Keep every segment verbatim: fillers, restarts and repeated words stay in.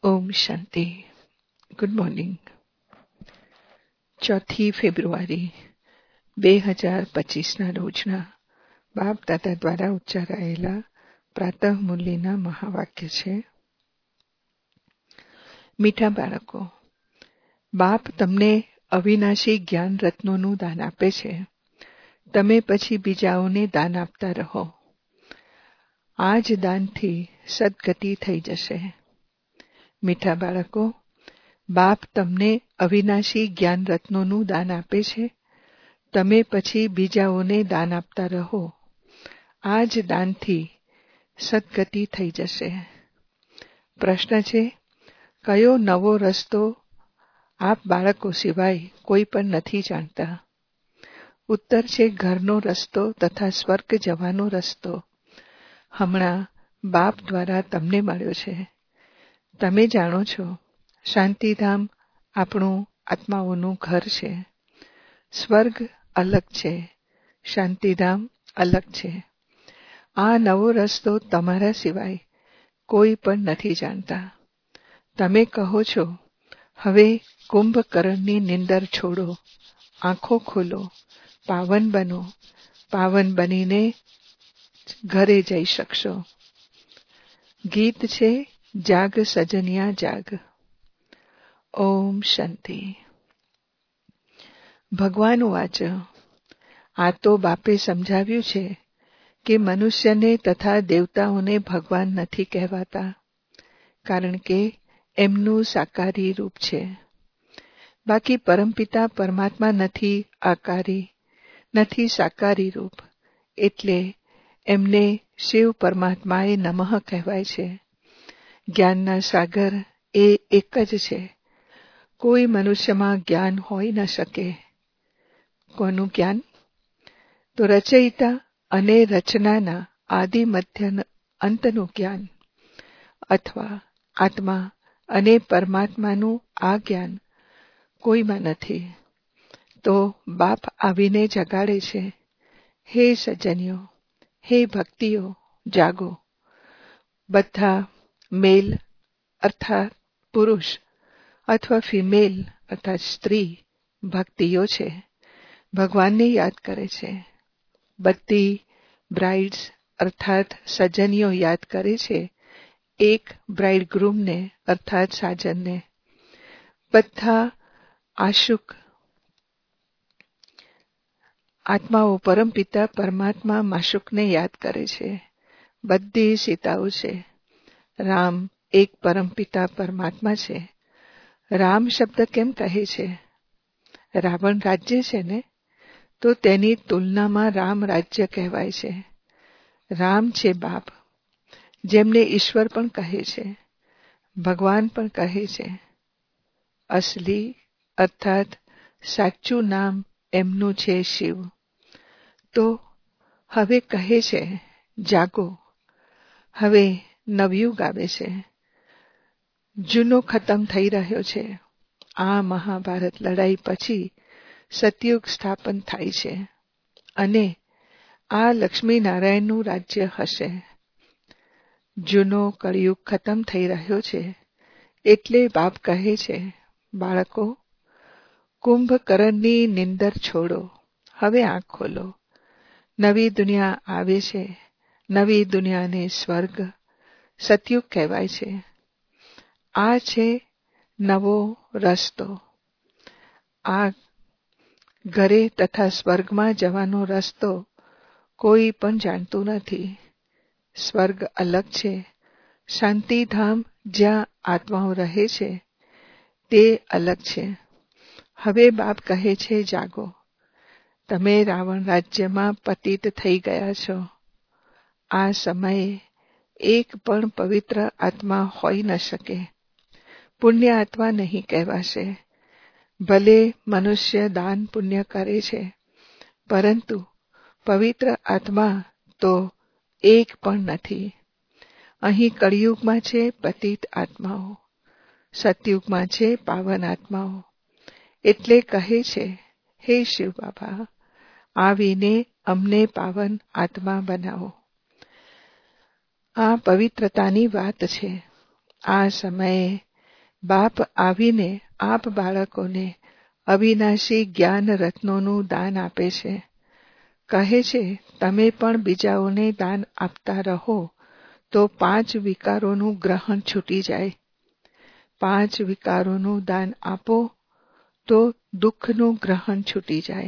ઓમ શાંતિ. Good morning. ચોથી ફેબ્રુઆરી બે હજાર પચીસના રોજના બાપ દાદા દ્વારા ઉચ્ચારાયેલા પ્રાતઃ મુરલીના મહાવાક્ય છે. મીઠા બાળકો, બાપ તમને અવિનાશી જ્ઞાન રત્નોનું દાન આપે છે. તમે પછી બીજાઓને દાન આપતા રહો. આ જ દાનથી સદગતિ થઈ જશે. મીઠા બાળકો, બાપ તમને અવિનાશી જ્ઞાન રત્નોનું દાન આપે છે. તમે પછી બીજાઓને દાન આપતા રહો. આ જ દાનથી સદગતિ થઈ જશે. પ્રશ્ન છે, કયો નવો રસ્તો આપ બાળકો સિવાય કોઈ પણ નથી જાણતા? ઉત્તર છે, ઘરનો રસ્તો તથા સ્વર્ગ જવાનો રસ્તો હમણાં બાપ દ્વારા તમને મળ્યો છે. તમે જાણો છો, શાંતિધામ આપણું આત્માઓનું ઘર છે. સ્વર્ગ અલગ છે, શાંતિધામ અલગ છે. આ નવો રસ્તો તમારા સિવાય કોઈ પણ નથી જાણતા. તમે કહો છો, હવે કુંભકર્ણની નિંદર છોડો, આંખો ખોલો, પાવન બનો. પાવન બનીને ઘરે જઈ શકશો. ગીત છે, જાગ સજનિયા જાગ. ઓમ શાંતિ. ભગવાન વાચ, આ તો બાપે સમજાવ્યું છે કે મનુષ્યને તથા દેવતાઓને ભગવાન નથી કહેવાતા, કારણ કે એમનું સાકારી રૂપ છે. બાકી પરમપિતા પરમાત્મા નથી આકારી, નથી સાકારી રૂપ, એટલે એમને શિવ પરમાત્માએ નમઃ કહેવાય છે. જ્ઞાનના સાગર એ એક જ છે. કોઈ મનુષ્યમાં જ્ઞાન હોઈ ન શકે. કોનું જ્ઞાન? તો રચયિતા અને રચનાના આદિ મધ્ય અંતનું જ્ઞાન, અથવા આત્મા અને પરમાત્માનું આ જ્ઞાન કોઈમાં નથી. તો બાપ આવીને જગાડે છે, હે સજ્જનીઓ, હે ભક્તિઓ, જાગો. બધા મેલ અર્થાત પુરુષ અથવા ફિમેલ અર્થાત સ્ત્રી ભક્તિઓ છે, ભગવાનને યાદ કરે છે. બધી બ્રાઇડ્સ અર્થાત સજ્જનીઓ યાદ કરે છે એક બ્રાઇડ ગ્રૂમને અર્થાત સાજનને. બધા આશુક આત્માઓ પરમપિતા પરમાત્મા માશુકને યાદ કરે છે. બધી સીતાઓ છે. રામ એક પરમપિતા પરમાત્મા છે. રામ શબ્દ કેમ કહે છે? રાવણ રાજ્ય છે ને, તો તેની તુલનામાં રામ રાજ્ય કહેવાય છે. રામ છે બાપ, જેમને ઈશ્વર પણ કહે છે, ભગવાન પણ કહે છે. અસલી અર્થાત સાચું નામ એમનું છે શિવ. તો હવે કહે છે, જાગો. હવે નવયુગ આવે છે. જૂનો ખતમ થઈ રહ્યો છે. આ મહાભારત લડાઈ પછી સતયુગ સ્થાપન થાય છે અને આ લક્ષ્મીનારાયણનું રાજ્ય હશે. જૂનો કળિયુગ ખતમ થઈ રહ્યો છે. એટલે બાપ કહે છે, બાળકો, કુંભકર્ણની નિંદર છોડો, હવે આંખ ખોલો. નવી દુનિયા આવે છે. નવી દુનિયાને સ્વર્ગ સતયુગ કહેવાય છે. આ છે નવો રસ્તો. આ ઘરે તથા સ્વર્ગમાં જવાનો રસ્તો કોઈ પણ જાણતું નથી. સ્વર્ગ અલગ છે. શાંતિધામ જ્યાં આત્માઓ રહે છે તે અલગ છે. હવે બાપ કહે છે, જાગો. તમે રાવણ રાજ્યમાં પતિત થઈ ગયા છો. આ સમયે એક પણ પવિત્ર આત્મા હોઈ ન શકે. પુણ્ય આત્મા નહીં કહેવાશે. ભલે મનુષ્ય દાન પુણ્ય કરે છે, પરંતુ પવિત્ર આત્મા તો એક પણ નથી. અહીં કળિયુગમાં છે પતિત આત્માઓ, સતયુગમાં છે પાવન આત્માઓ. એટલે કહે છે, હે શિવ બાબા, આવીને અમને પાવન આત્મા બનાવો. આ પવિત્રતાની વાત છે. આ સમયે બાપ આવીને આપ બાળકોને અવિનાશી જ્ઞાન રત્નોનું દાન આપે છે. કહે છે, તમે પણ બીજાઓને દાન આપતા રહો તો પાંચ વિકારોનું ગ્રહણ છૂટી જાય. પાંચ વિકારોનું દાન આપો તો દુઃખનું ગ્રહણ છૂટી જાય.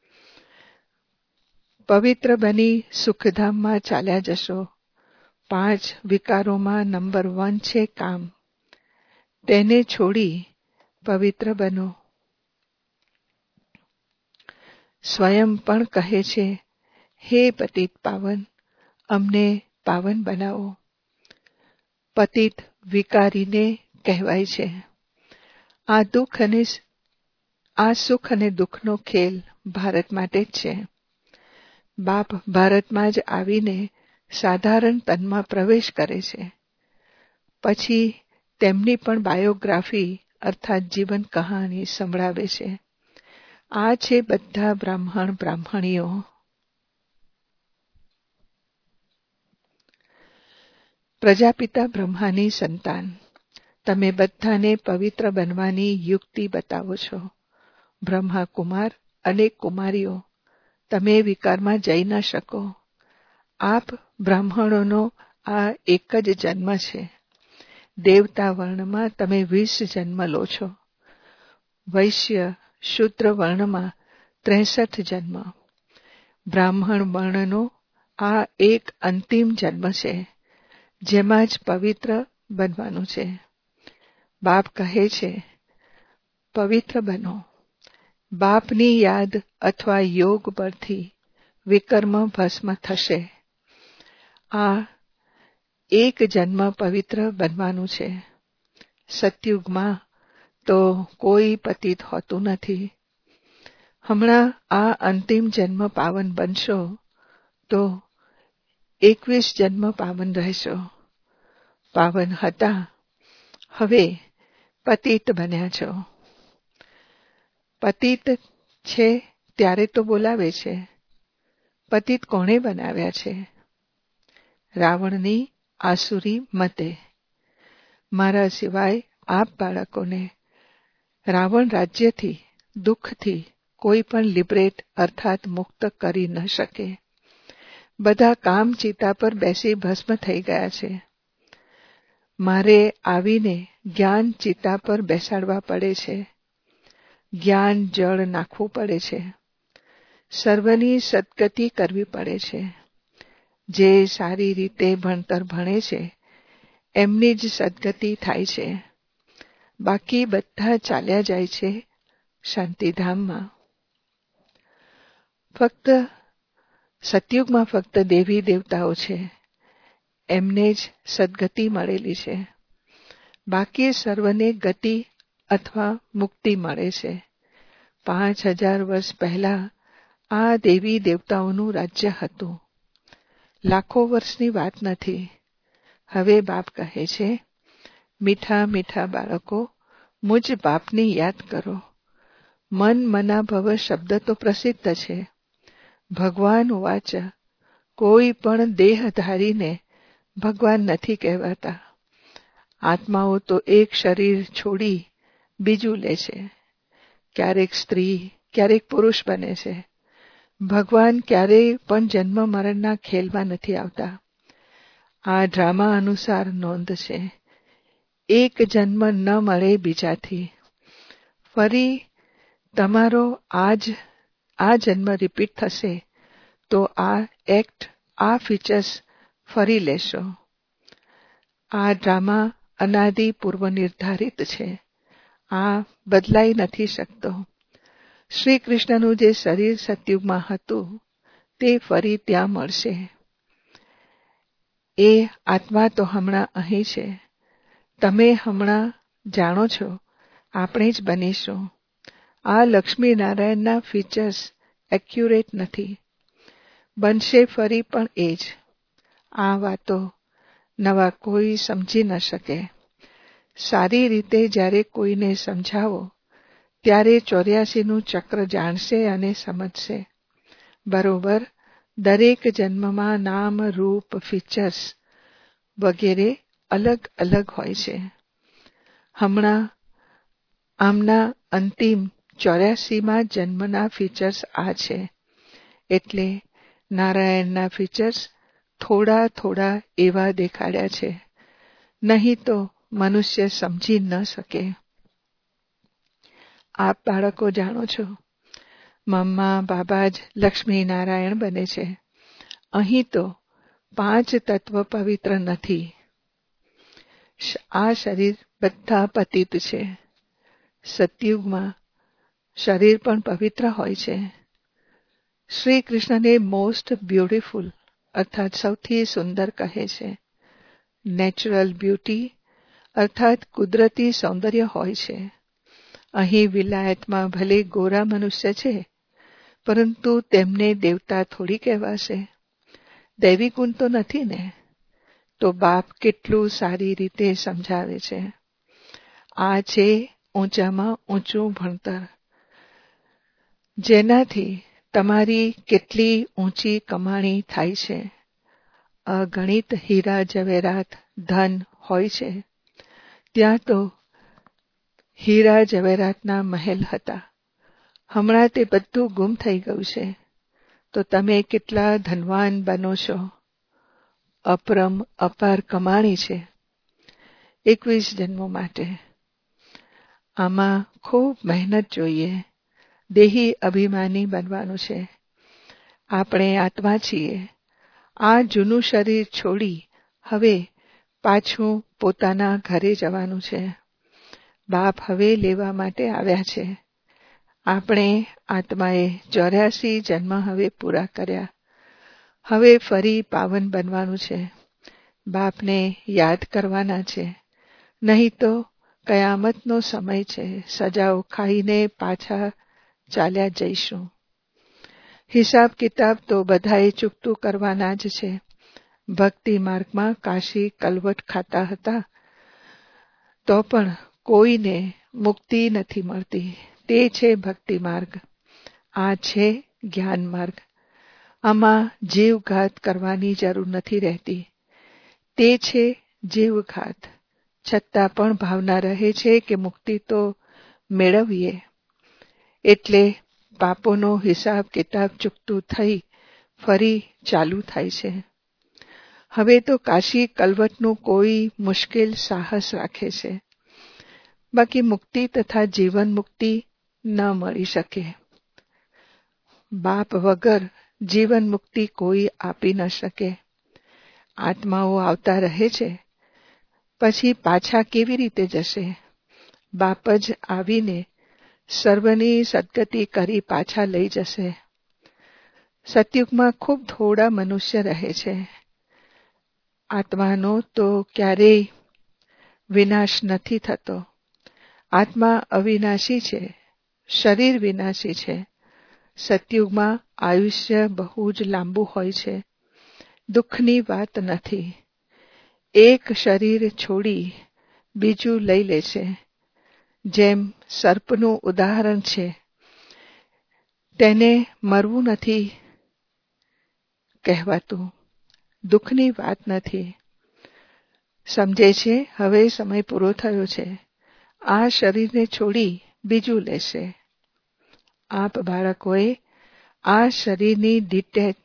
પવિત્ર બની સુખધામમાં ચાલ્યા જશો. પાંચ વિકારોમાં નંબર વન છે કામ. તેને છોડી પવિત્ર બનો. સ્વયં પણ કહે છે, હે પતિત પાવન, અમને પાવન બનાવો. પતિત વિકારીને કહેવાય છે. આ દુઃખ અને આ સુખ અને દુઃખનો ખેલ ભારત માટે જ છે. બાપ ભારતમાં જ આવીને સાધારણ તનમાં પ્રવેશ કરે છે. પછી તેમની પણ બાયોગ્રાફી અર્થાત જીવન કહાની સંભળાવે છે. આ છે બધા બ્રાહ્મણ બ્રાહ્મણીઓ. પ્રજાપિતા બ્રહ્માની સંતાન, તમે બધાને પવિત્ર બનવાની યુક્તિ બતાવો છો. બ્રહ્મા કુમાર અને કુમારીઓ, તમે વિકારમાં જઈ ન શકો. આપ બ્રાહ્મણોનો આ એક જ જન્મ છે. દેવતા વર્ણમાં તમે વીસ જન્મ લો છો. વૈશ્ય શૂદ્ર વર્ણમાં ત્રેસઠ જન્મ. બ્રાહ્મણ વર્ણનો આ એક અંતિમ જન્મ છે, જેમાં જ પવિત્ર બનવાનું છે. બાપ કહે છે, પવિત્ર બનો. બાપની યાદ અથવા યોગ પરથી વિકર્મ ભસ્મ થશે. આ એક જન્મ પવિત્ર બનવાનું છે. સતયુગમાં તો કોઈ પતિત હોતું નથી. હમણાં આ અંતિમ જન્મ પાવન બનશો તો એકવીસ જન્મ પાવન રહેશો. પાવન હતા, હવે પતિત બન્યા છો. પતિત છે ત્યારે તો બોલાવે છે. પતિત કોણે બનાવ્યા છે? રાવણની આસુરી મતે. મારા સિવાય આપ બાળકોને રાવણ રાજ્યથી, દુઃખથી કોઈ પણ લિબરેટ અર્થાત મુક્ત કરી ન શકે. બધા કામ ચિતા પર બેસી ભસ્મ થઈ ગયા છે. મારે આવીને જ્ઞાન ચિતા પર બેસાડવા પડે છે. જ્ઞાન જળ નાખવું પડે છે. સર્વની સદગતિ કરવી પડે છે. જે સારી રીતે ભણતર ભણે છે એમની જ સદગતિ થાય છે. બાકી બધા ચાલ્યા જાય છે શાંતિધામમાં. ફક્ત સતયુગમાં ફક્ત દેવી દેવતાઓ છે, એમને જ સદગતિ મળેલી છે. બાકી સર્વને ગતિ અથવા મુક્તિ મળે છે. પાંચ હજાર વર્ષ પહેલા આ દેવી દેવતાઓનું રાજ્ય હતું. લાખો વર્ષની વાત નથી. હવે બાપ કહે છે, મીઠા મીઠા બાળકો, મુજ બાપની યાદ કરો. મન મના ભવ શબ્દ તો પ્રસિદ્ધ છે. ભગવાન વાચ, કોઈ પણ દેહધારીને ભગવાન નથી કહેવાતા. આત્માઓ તો એક શરીર છોડી બીજું લે છે. ક્યારેક સ્ત્રી, ક્યારેક પુરુષ બને છે. ભગવાન ક્યારેય પણ જન્મ મરણના ખેલમાં નથી આવતા. આ ડ્રામા અનુસાર નોંધ છે. એક જન્મ ન મળે બીજાથી. ફરી તમારો આજ આ જન્મ રિપીટ થશે તો આ એક્ટ, આ ફીચર્સ ફરી લેશો. આ ડ્રામા અનાદિ પૂર્વ નિર્ધારિત છે. આ બદલાઈ નથી શકતો. શ્રી કૃષ્ણનું જે શરીર સતયુગમાં હતું તે ફરી ત્યાં મળશે. એ આત્મા તો હમણાં અહીં છે. તમે હમણાં જાણો છો આપણે જ બનીશું. આ લક્ષ્મી નારાયણના ફીચર્સ એક્યુરેટ નથી. બનશે ફરી પણ એ જ. આ વાતો નવા કોઈ સમજી ન શકે. સારી રીતે જ્યારે કોઈને સમજાવો ત્યારે ચોર્યાસીનું ચક્ર જાણશે અને સમજશે. બરોબર દરેક જન્મમાં નામ, રૂપ, ફીચર્સ વગેરે અલગ અલગ હોય છે. હમણાં આમના અંતિમ ચોર્યાસીમાં જન્મના ફીચર્સ આ છે. એટલે નારાયણના ફીચર્સ થોડા થોડા એવા દેખાડ્યા છે, નહીં તો મનુષ્ય સમજી ન શકે. આપ બાળકો જાણો છો, મમ્મા બાબા જ લક્ષ્મી નારાયણ બને છે. અહીં તો પાંચ તત્વ પવિત્ર નથી. આ શરીર બધા પતિત છે. સતયુગમાં શરીર પણ પવિત્ર હોય છે. શ્રી કૃષ્ણને મોસ્ટ બ્યુટીફુલ અર્થાત સૌથી સુંદર કહે છે. નેચરલ બ્યુટી અર્થાત કુદરતી સૌંદર્ય હોય છે. અહીં વિલાયતમાં ભલે ગોરા મનુષ્ય છે, પરંતુ તેમને દેવતા થોડી કહેવાશે. દૈવી ગુણ તો નથી ને. તો બાપ કેટલું સારી રીતે સમજાવે છે. આ છે ઊંચામાં ઊંચું ભણતર, જેનાથી તમારી કેટલી ઊંચી કમાણી થાય છે. અગણિત હીરા જવેરાત ધન હોય છે. ત્યાં તો હીરા જવેરાતના મહેલ હતા. હમણાં તે બધું ગુમ થઈ ગયું છે. તો તમે કેટલા ધનવાન બનો છો. અપરમ અપાર કમાણી છે એકવીસ જન્મો માટે. આમાં ખૂબ મહેનત જોઈએ. દેહી અભિમાની બનવાનું છે. આપણે આત્મા છીએ. આ જૂનું શરીર છોડી હવે પાછું પોતાના ઘરે જવાનું છે. બાપ હવે લેવા માટે આવ્યા છે. આપણે આત્માએ ચોર્યાસી જન્મ હવે પૂરા કર્યા. હવે ફરી પાવન બનવાનું છે. બાપને યાદ કરવાના છે. નહીં તો કયામતનો સમય છે. સજાઓ ખાઈને પાછા ચાલ્યા જઈશું. હિસાબ કિતાબ તો બધાએ ચૂકતું કરવાના જ છે. ભક્તિ માર્ગમાં કાશી કલવટ ખાતા હતા, તો પણ કોઈને મુક્તિ નથી મળતી. તે છે ભક્તિ માર્ગ. આ છે જ્ઞાન માર્ગ. આમાં જીવઘાત કરવાની જરૂર નથી રહેતી. તે છે જીવઘાત. છતાં પણ ભાવના રહે છે કે મુક્તિ તો મેળવીએ. એટલે પાપોનો હિસાબ કિતાબ ચૂકતું થઈ ફરી ચાલુ થાય છે. હવે તો કાશી કલવટનું કોઈ મુશ્કેલ સાહસ રાખે છે. બાકી મુક્તિ તથા જીવન મુક્તિ ન મળી શકે. બાપ વગર જીવન મુક્તિ કોઈ આપી ન શકે. આત્માઓ આવતા રહે છે, પછી પાછા કેવી રીતે જશે? બાપ જ આવીને સર્વની સદગતિ કરી પાછા લઈ જશે. સતયુગમાં ખૂબ થોડા મનુષ્ય રહે છે. આત્માનો તો ક્યારેય વિનાશ નથી થતો. આત્મા અવિનાશી છે. શરીર વિનાશી છે. સતયુગમાં આયુષ્ય બહુ જ લાંબુ હોય છે. દુઃખની વાત નથી. એક શરીર છોડી બીજું લઈ લે છે. જેમ સર્પનું ઉદાહરણ છે. તેને મરવું નથી કહેવાતું. દુઃખની વાત નથી. સમજે છે હવે સમય પૂરો થયો છે. આ શરીરને છોડી બીજું લેશે. આપ બાળકોએ આ શરીરની ડિટેચ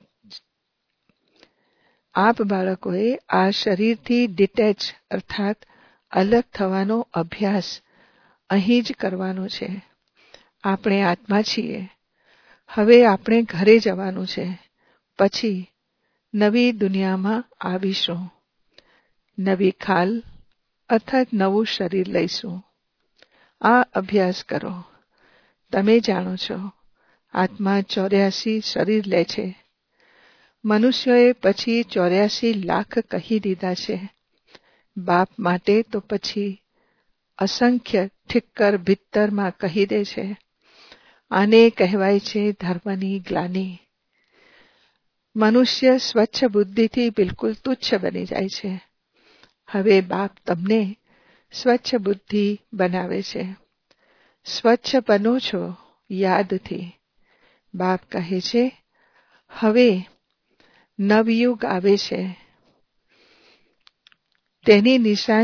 આપ બાળકોએ આ શરીરથી ડિટેચ અર્થાત અલગ થવાનો અભ્યાસ અહીં જ કરવાનો છે. આપણે આત્મા છીએ. હવે આપણે ઘરે જવાનું છે. પછી નવી દુનિયામાં આવીશું. નવી ખાલ અર્થાત નવું શરીર લઈશું. આ અભ્યાસ કરો. તમે જાણો છો આત્મા ચોર્યાસી શરીર લે છે. મનુષ્યોએ પછી ચોર્યાસી લાખ કહી દીધા છે. બાપ માટે તો પછી અસંખ્ય ઠિક્કર ભીતરમાં કહી દે છે. આને કહેવાય છે ધર્મની ગ્લાનિ. મનુષ્ય સ્વચ્છ બુદ્ધિથી બિલકુલ તુચ્છ બની જાય છે. હવે બાપ તમને સ્વચ્છ બુદ્ધિ બનાવે છે. સ્વચ્છ બનો છો યાદથી. બાપ કહે છે હવે નવયુગ આવે છે. તેની નિશાની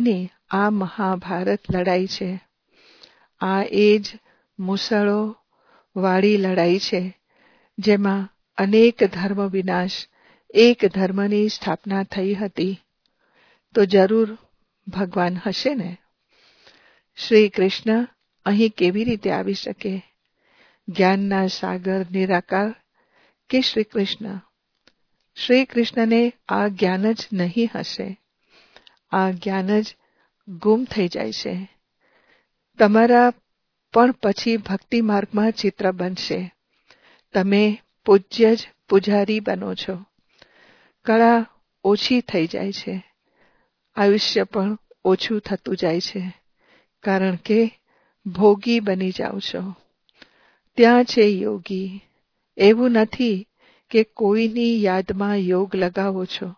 આ મહાભારત લડાઈ છે. આ એ જ મુસળો વાળી લડાઈ છે જેમાં અનેક ધર્મ વિનાશ, એક ધર્મની સ્થાપના થઈ હતી. તો જરૂર ભગવાન હશે ને. શ્રી કૃષ્ણ અહીં કેવી રીતે આવી શકે? જ્ઞાનના સાગર નિરાકાર કે શ્રી કૃષ્ણ? શ્રી કૃષ્ણને આ જ્ઞાન જ નહીં હશે. આ જ્ઞાન જ ગુમ થઈ જાય છે. તમારા પણ પછી ભક્તિ માર્ગમાં ચિત્ર બનશે. તમે પૂજ્ય જ પૂજારી બનો છો. કળા ઓછી થઈ જાય છે. આયુષ્ય પણ ઓછું થતું જાય છે, કારણ કે ભોગી બની જાઓ છો. ત્યાં છે યોગી. એવું નથી કે કોઈની યાદમાં યોગ લગાવો છો.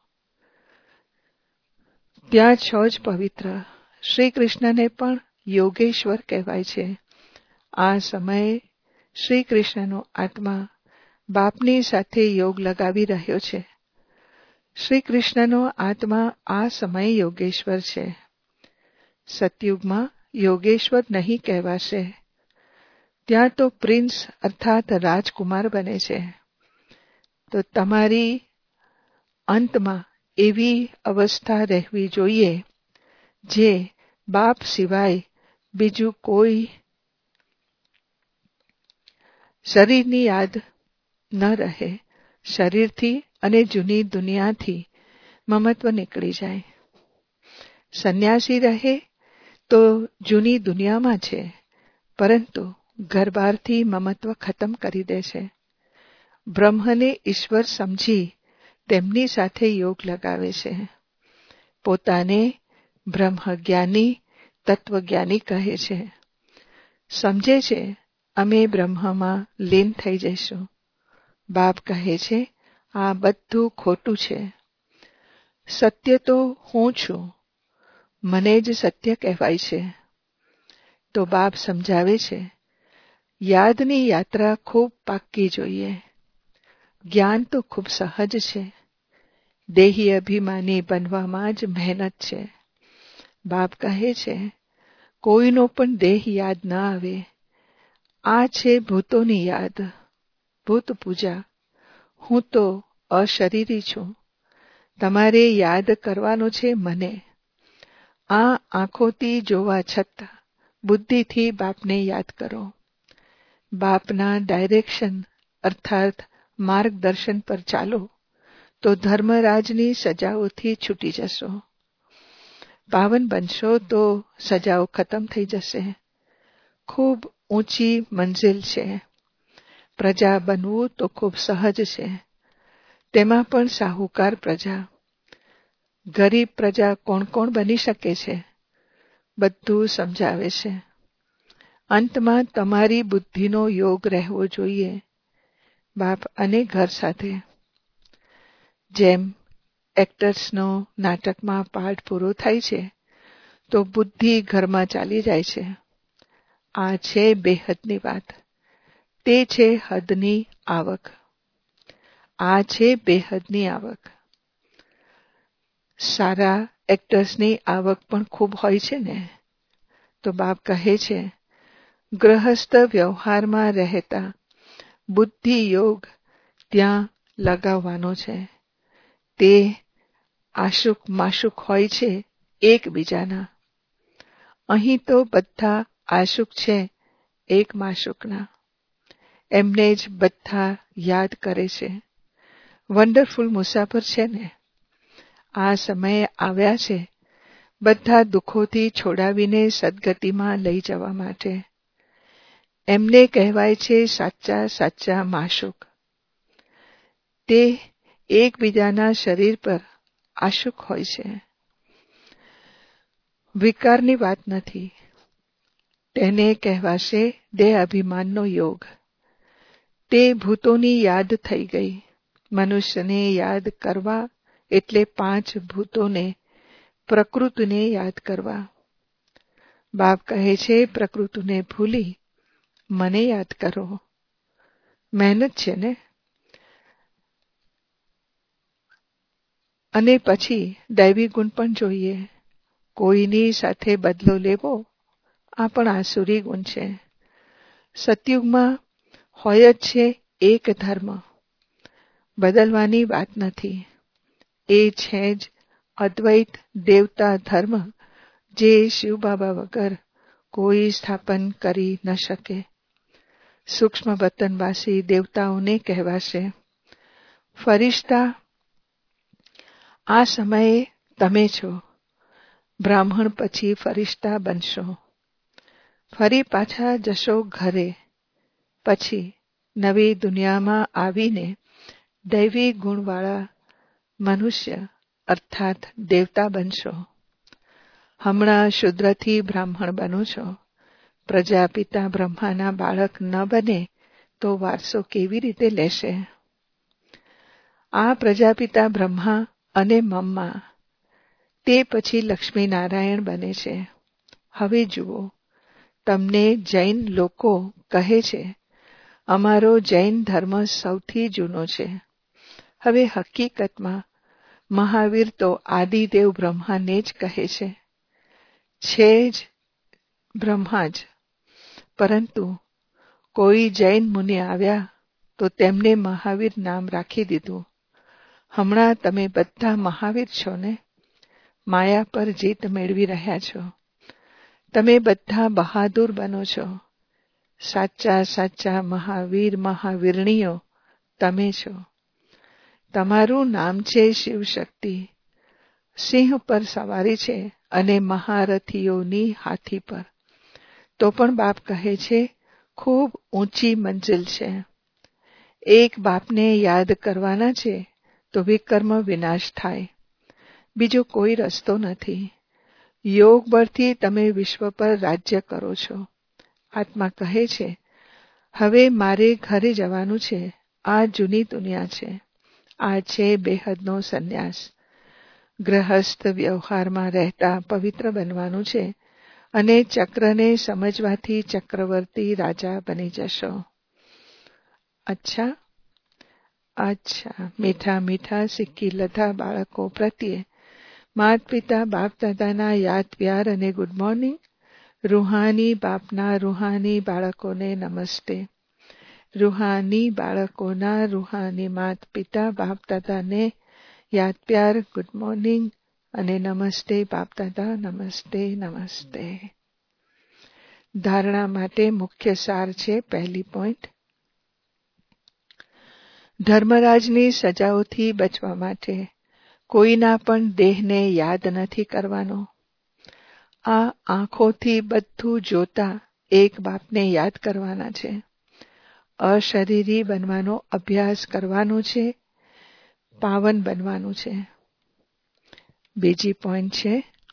ત્યાં છો જ પવિત્ર. શ્રી કૃષ્ણને પણ યોગેશ્વર કહેવાય છે. આ સમયે શ્રી કૃષ્ણનો આત્મા બાપની સાથે યોગ લગાવી રહ્યો છે. શ્રી કૃષ્ણનો આત્મા આ સમયે યોગેશ્વર છે. સતયુગમાં યોગેશ્વર નહીં કહેવાશે. ત્યાં તો પ્રિન્સ અર્થાત રાજકુમાર બને છે. તો તમારી અંતમાં એવી અવસ્થા રહેવી જોઈએ જે બાપ સિવાય બીજું કોઈ શરીરની યાદ ન રહે. શરીરથી અને જૂની દુનિયાથી મમત્વ નીકળી જાય. સંન્યાસી રહે તો જૂની દુનિયામાં છે, પરંતુ ઘર બહારથી મમત્વ ખતમ કરી દે છે. બ્રહ્મને ઈશ્વર સમજી તેમની સાથે યોગ લગાવે છે. પોતાને બ્રહ્મજ્ઞાની, તત્વજ્ઞાની કહે છે. સમજે છે અમે બ્રહ્મમાં લીન થઈ જઈશું. બાપ કહે છે આ બધું ખોટું છે. સત્ય તો હું છું. મને જ સત્ય કહેવાય છે. તો બાપ સમજાવે છે યાદની યાત્રા ખૂબ પાક્કી જોઈએ. જ્ઞાન તો ખૂબ સહજ છે. દેહી અભિમાની બનવામાં જ મહેનત છે. બાપ કહે છે કોઈનો પણ દેહ યાદ ન આવે. આ છે ભૂતોની યાદ, ભૂત પૂજા. હું તો અશરીરી છું. તમારે યાદ કરવાનો છે મને. આ આંખોથી જોવા છતાં બુદ્ધિથી બાપને યાદ કરો. બાપના ડાયરેક્શન અર્થાત માર્ગદર્શન પર ચાલો તો ધર્મરાજની સજાઓથી છૂટી જશો. પાવન બનશો તો સજાઓ ખતમ થઈ જશે. ખૂબ ઊંચી મંજિલ છે. પ્રજા બનવું તો ખૂબ સહજ છે. તેમાં પણ સાહુકાર પ્રજા. ગરીબ પ્રજા કોણ કોણ બની શકે છે? બધું સમજાવે છે. અંતમાં તમારી બુદ્ધિનો યોગ રહેવો જોઈએ. બાપ અને ઘર સાથે. જેમ એક્ટર્સનો નાટકમાં પાઠ પૂરો થાય છે તો બુદ્ધિ ઘરમાં ચાલી જાય છે. આ છે બેહદની વાત. તે છે હદની આવક. આ છે બેહદની આવક. સારા એક્ટર્સની આવક પણ ખૂબ હોય છે ને. તો બાપ કહે છે ગૃહસ્થ વ્યવહારમાં રહેતા બુદ્ધિ યોગ ત્યાં લગાવવાનો છે. તે આશુક માશુક હોય છે એકબીજાના. અહીં તો બધા આશુક છે એક માશુકના. એમને જ બધા યાદ કરે છે. વન્ડરફુલ મુસાફર છે ને. આ સમયે આવ્યા છે બધા દુઃખોથી છોડાવીને સદગતિમાં લઈ જવા માટે. એમને કહેવાય છે સાચા સાચા માશુક. તે એકબીજાના શરીર પર આશુક હોય છે. વિકારની વાત નથી. તેને કહેવાશે દેહ અભિમાનનો યોગ. તે ભૂતોની યાદ થઈ ગઈ. મનુષ્યને યાદ કરવા એટલે પાંચ ભૂતોને, પ્રકૃતિને યાદ કરવા. બાપ કહે છે પ્રકૃતિને ભૂલી મને યાદ કરો. મહેનત છે ને. અને પછી દૈવી ગુણ પણ જોઈએ. કોઈની સાથે બદલો લેવો આ પણ આસુરી ગુણ છે. સતયુગમાં હોય જ છે એક ધર્મ, બદલવાની વાત નથી. એ છે જ અદ્વૈત દેવતા ધર્મ, જે શિવબાબા વગર કોઈ સ્થાપન કરી ન શકે. સૂક્ષ્મ વતનવાસી દેવતાઓને કહેવાશે, ફરિશ્તા આ સમયે તમે છો, બ્રાહ્મણ પછી ફરિશ્તા બનશો. ફરી પાછા જશો ઘરે, પછી નવી દુનિયામાં આવીને દૈવી ગુણવાળા મનુષ્ય અર્થાત દેવતા બનશો. હમણાં શુદ્રથી બ્રાહ્મણ બનો છો. પ્રજાપિતા બ્રહ્માના બાળક ન બને તો વારસો કેવી રીતે લેશે? આ પ્રજાપિતા બ્રહ્મા અને મમ્મા, તે પછી લક્ષ્મીનારાયણ બને છે. હવે જુઓ, તમને જૈન લોકો કહે છે અમારો જૈન ધર્મ સૌથી જૂનો છે. હવે હકીકતમાં મહાવીર તો આદિદેવ બ્રહ્માને જ કહે છે. છે જ બ્રહ્મા જ, પરંતુ કોઈ જૈન મુનિ આવ્યા તો તેમને મહાવીર નામ રાખી દીધું. હમણાં તમે બધા મહાવીર છો ને? માયા પર જીત મેળવી રહ્યા છો. તમે બધા બહાદુર બનો છો. સાચા સાચા મહાવીર મહાવીરણીઓ તમે છો. તમારું નામ છે શિવશક્તિ. સિંહ પર સવારી છે અને મહારથીઓની હાથી પર. તો પણ બાપ કહે છે ખૂબ ઊંચી મંજિલ છે. એક બાપને યાદ કરવાના છે તો વિકર્મ વિનાશ થાય. બીજો કોઈ રસ્તો નથી. યોગ બળથી તમે વિશ્વ પર રાજ્ય કરો છો. આત્મા કહે છે હવે મારે ઘરે જવાનું છે. આ જૂની દુનિયા છે. આ છે બેહદનો સંન્યાસ. ગ્રહસ્થ વ્યવહારમાં રહેતા પવિત્ર બનવાનું છે અને ચક્રને સમજવાથી ચક્રવર્તી રાજા બની જશો. અચ્છા અચ્છા મીઠા મીઠા સિક્કી લધા બાળકો પ્રત્યે માત પિતા બાપ દાદાના યાદ પ્યાર અને ગુડ મોર્નિંગ. રૂહાની બાપના રૂહાની બાળકોને નમસ્તે. રૂહાની બાળકોના રૂહાની માત પિતા બાપ દાદાને યાદ પ્યાર, ગુડ મોર્નિંગ અને નમસ્તે બાપ દાદા, નમસ્તે નમસ્તે. ધારણા માટે મુખ્ય સાર છે. પહેલી પોઈન્ટ, ધર્મરાજની સજાઓથી બચવા માટે કોઈના પણ દેહને યાદ નથી કરવાનો. આ આંખોથી બધું જોતા એક બાપને યાદ કરવાના છે. અશરીરી બનવાનો અભ્યાસ કરવાનો છે. પાવન બનવાનું છે. બીજી પોઈન્ટ છે,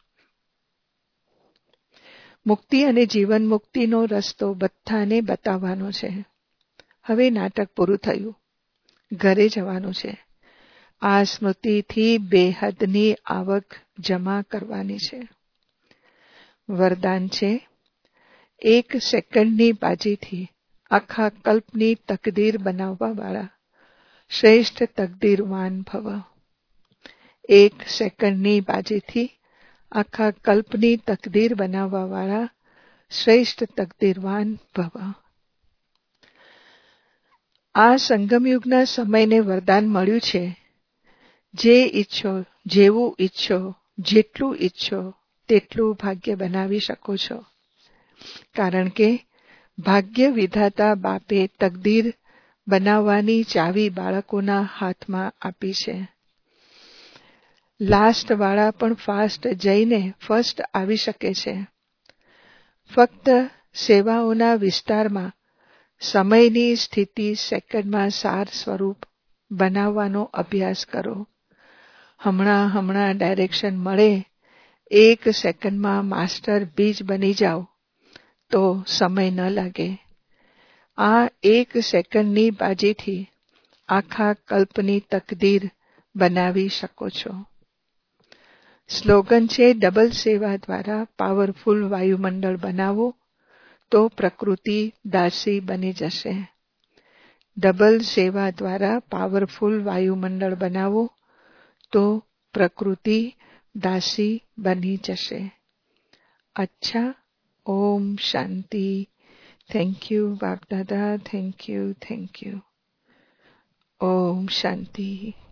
મુક્તિ અને જીવન મુક્તિનો રસ્તો બધાને બતાવવાનો છે. હવે નાટક પૂરું થયું. ઘરે જવાનું છે. આ સ્મૃતિથી બેહદની આવક જમા કરવાની છે. વરદાન છે, એક સેકન્ડની બાજીથી આખા કલ્પની તકદીર બનાવવા વાળા શ્રેષ્ઠ તકદીરવાન ભવ. એક સેકન્ડની બાજીથી આખા કલ્પની તકદીર બનાવવા વાળા શ્રેષ્ઠ તકદીરવાન ભવ. આ સંગમયુગના સમયને વરદાન મળ્યું છે, જે ઈચ્છો, જેવું ઈચ્છો, જેટલું ઈચ્છો તેટલું ભાગ્ય બનાવી શકો છો. કારણ કે ભાગ્ય વિધાતા બાપે તકદીર બનાવવાની ચાવી બાળકોના હાથમાં આપી છે. લાસ્ટ વાળા પણ ફાસ્ટ જઈને ફર્સ્ટ આવી શકે છે. ફક્ત સેવાઓના વિસ્તારમાં સમયની સ્થિતિ સેકન્ડમાં સાર સ્વરૂપ બનાવવાનો અભ્યાસ કરો. હમણાં હમણાં ડાયરેક્શન મળે, એક સેકન્ડમાં માસ્ટર બીજ બની જાઓ તો સમય ન લાગે. આ એક સેકન્ડની બાજીથી આખા કલ્પની તકદીર બનાવી શકો છો. સ્લોગન છે, ડબલ સેવા દ્વારા પાવરફુલ વાયુમંડળ બનાવો તો પ્રકૃતિ દાસી બની જશે. ડબલ સેવા દ્વારા પાવરફુલ વાયુમંડળ બનાવો તો પ્રકૃતિ દાસી બની જશે. અચ્છા, ઓમ શાંતિ. Thank you Bap Dada, thank you thank you. ઓમ શાંતિ.